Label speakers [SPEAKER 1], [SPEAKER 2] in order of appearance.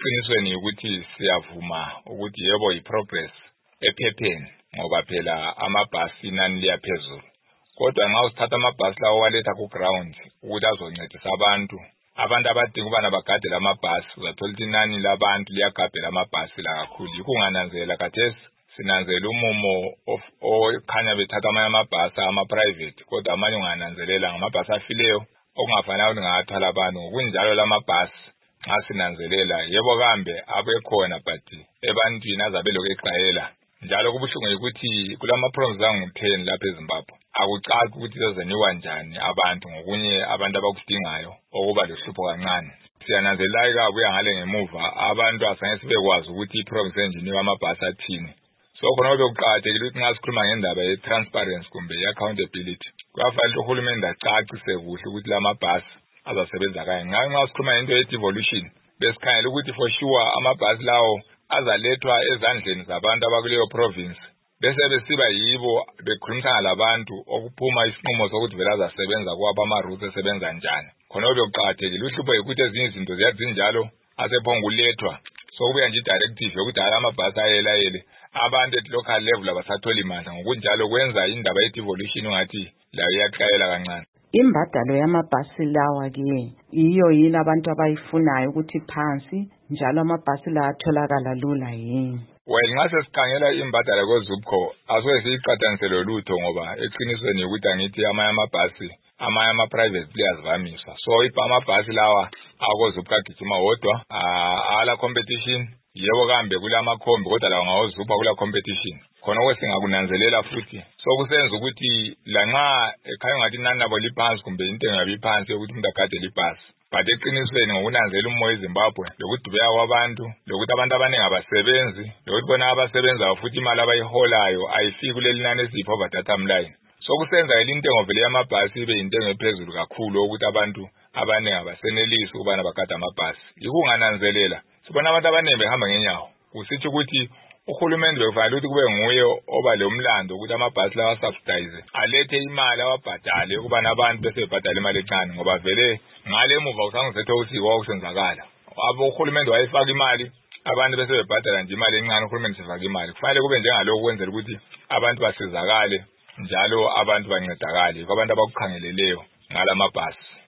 [SPEAKER 1] Eqinisweni ukuthi siyavuma ukuthi yebo iprogress ephepheni ngoba phela amabhasi inani liyaphezulu. Kodwa nxa usithatha amabhasi lawo waletha ku ground ukuthi azoncedisa abantu abadinga ukubana bagadele amabhasi, uzathola ukuthi inani labantu liyagabhela amabhasi la kakhulu. Yikho ungananzela khathesi sinanzela umumo okhanya bethatha amanye amabhasi ama-private, kodwa amanye ungananzelela ngamabhasi afileyo okungafanele ukuthi ngathwala abantu. Ngokunjalo lamabhasi nxa sinanzelela yebo kambe abekhona but ebantwini azabe lokhu exayela. Njalo kubuhlungu ukuthi kulama-programs angu-10 lapha eZimbabwe akucaci ukuthi zezeniwa njani abantu ngokunye abantu abakudingayo okuba lohlupho kancane. Siyananzelela kabuya ngale ngemuva abantu asangeke sibekwazi ukuthi i-programs enjiniwa amabhasi athini. So khona bekuqakathekile ukuthi nxa sikhuluma ngendaba ye-transparency kumbe ye-accountability kuyafanele uhulumende acacise kuhle ukuthi lamabhasi azasebenza kanye. Nxa sikhuluma ngento ye-devolution besikhangela ukuthi for sure amabhasi lawo azalethwa ezandleni zabantu abakuleyo province bese besiba yibo bekhulumisana labantu okuphuma isinqumo sokuthi vele azasebenza kwabo ama-routes esebenza njani. Khona bekuqakathekile. Uhlupho yikuthi ezinye izinto ziyazinjalo asephonga ulethwa sokubuya nje i-directive yokuthi hala amabhasi ayelayele abantu at local level abasatholi imandla. Ngokunjalo kwenza indaba ye-devolution ungathi layo iyaqayela kancane.
[SPEAKER 2] Imbadalo yamabhasi lawa ke iyo yini abantu abayifunayo ukuthi phansi njalo amabhasi la atholakala lula yini?
[SPEAKER 1] Well, nxa sesikhangela imbadalo koZUBCO asoke siyiqathanise lolutho ngoba eqinisweni ukuthi angithi amanye amabhasi amanye ama-private players vamiswa. So amabhasi lawa akoZUBCO agijima wodwa ala competition. Yebo kambe kulamakhombi kodwa lawa ngawoZUBCO kula competition. Khona kwesingakunanzelela futhi sokusenza ukuthi lanxa ekhaya ngathi inani labo liphansi kumbe intengo yabo iphansi ukuthi umuntu agade libhasi, but eqinisweni ngokunanzela umoya weZimbabwe lokudubeka kwabantu lokuthi abantu abaningi abasebenzi lokuthi bona abasebenzayo futhi imali abayiholayo ayifiki kuleli nani esiyi-poverty atom line. Sokusenza intengo vele yamabhasi ibe intengo ephezulu kakhulu ukuthi abantu abaningi abasenelisi ukubana bagade amabhasi. Yikho ungananzelela sibona abantu abaningi behamba ngenyawo. Kusitsho ukuthi uhulumende bekufanele ukuthi kube nguye oba lo mlando ukuthi amabhasi lawa subsidize alethe imali awabhadale ukubana abantu bese bebhadala imali encane ngoba vele ngale emuva usangizethe usiko kwakusenzakala. Uhulumende wayefaka imali abantu bese bebhadala nje imali encane, uhulumende sefaka imali. Kufanele kube njengalokho kwenzela ukuthi abantu basizakale njalo abantu bancedakale abantu abakukhangeleleyo ngalamabhasi.